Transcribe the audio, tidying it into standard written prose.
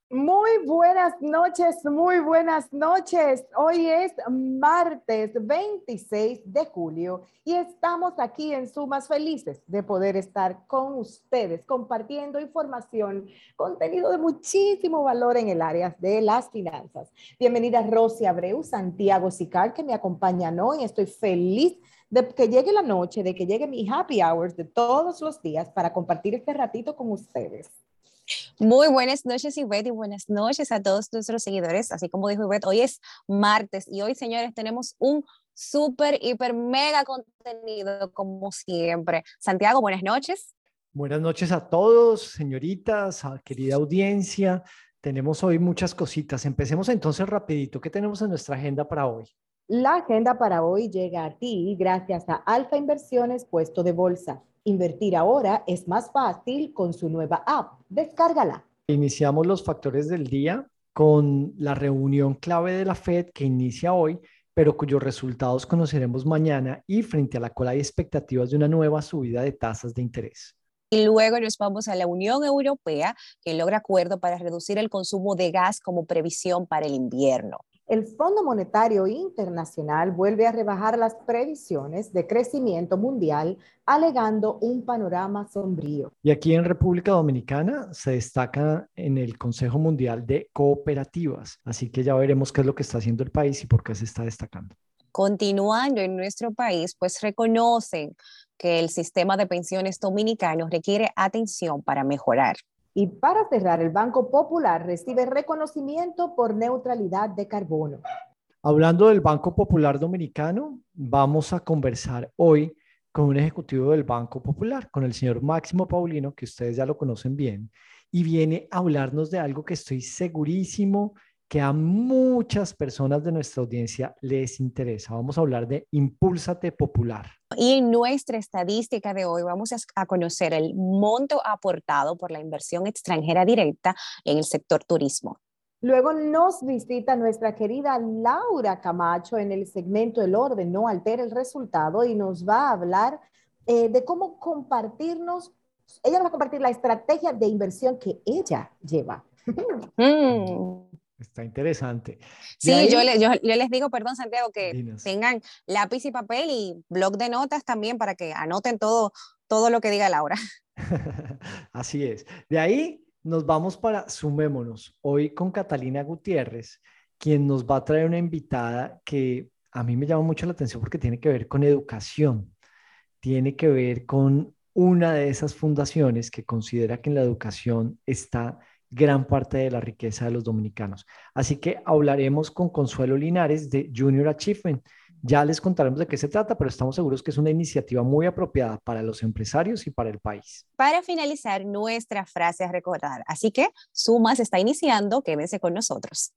Muy buenas noches, muy buenas noches. Hoy es martes 26 de julio y estamos aquí en Sumas felices de poder estar con ustedes compartiendo información, contenido de muchísimo valor en el área de las finanzas. Bienvenida Rosy Abreu, Santiago Sicar, que me acompañan hoy. Estoy feliz de que llegue la noche, de que llegue mi happy hours de todos los días para compartir este ratito con ustedes. Muy buenas noches, Ivette, y buenas noches a todos nuestros seguidores. Así como dijo Ivette, hoy es martes y hoy, señores, tenemos un súper, hiper, mega contenido como siempre. Santiago, buenas noches. Buenas noches a todos, señoritas, a querida audiencia. Tenemos hoy muchas cositas. Empecemos entonces rapidito. ¿Qué tenemos en nuestra agenda para hoy? La agenda para hoy llega a ti gracias a Alfa Inversiones Puesto de Bolsa. Invertir ahora es más fácil con su nueva app. Descárgala. Iniciamos los factores del día con la reunión clave de la Fed que inicia hoy, pero cuyos resultados conoceremos mañana y frente a la cual hay expectativas de una nueva subida de tasas de interés. Y luego nos vamos a la Unión Europea, que logra acuerdo para reducir el consumo de gas como previsión para el invierno. El Fondo Monetario Internacional vuelve a rebajar las previsiones de crecimiento mundial, alegando un panorama sombrío. Y aquí en República Dominicana se destaca en el Consejo Mundial de Cooperativas, así que ya veremos qué es lo que está haciendo el país y por qué se está destacando. Continuando en nuestro país, pues reconocen que el sistema de pensiones dominicano requiere atención para mejorar. Y para cerrar, el Banco Popular recibe reconocimiento por neutralidad de carbono. Hablando del Banco Popular Dominicano, vamos a conversar hoy con un ejecutivo del Banco Popular, con el señor Máximo Paulino, que ustedes ya lo conocen bien, y viene a hablarnos de algo que estoy segurísimo que a muchas personas de nuestra audiencia les interesa. Vamos a hablar de Impúlsate Popular. Y en nuestra estadística de hoy vamos a conocer el monto aportado por la inversión extranjera directa en el sector turismo. Luego nos visita nuestra querida Laura Camacho en el segmento El orden no altera el resultado y nos va a hablar de cómo compartirnos, ella nos va a compartir la estrategia de inversión que ella lleva. Mm. Está interesante. De Sí, ahí, yo les digo, perdón, Santiago, que dinos. tengan lápiz y papel y blog de notas también para que anoten todo lo que diga Laura. Así es. De ahí nos vamos para Sumémonos. Hoy con Catalina Gutiérrez, quien nos va a traer una invitada que a mí me llama mucho la atención porque tiene que ver con educación, tiene que ver con una de esas fundaciones que considera que en la educación está gran parte de la riqueza de los dominicanos. Así que hablaremos con Consuelo Linares de Junior Achievement. Ya les contaremos de qué se trata, pero estamos seguros que es una iniciativa muy apropiada para los empresarios y para el país. Para finalizar nuestra frase a recordar. Así que Sumas está iniciando, quédense con nosotros.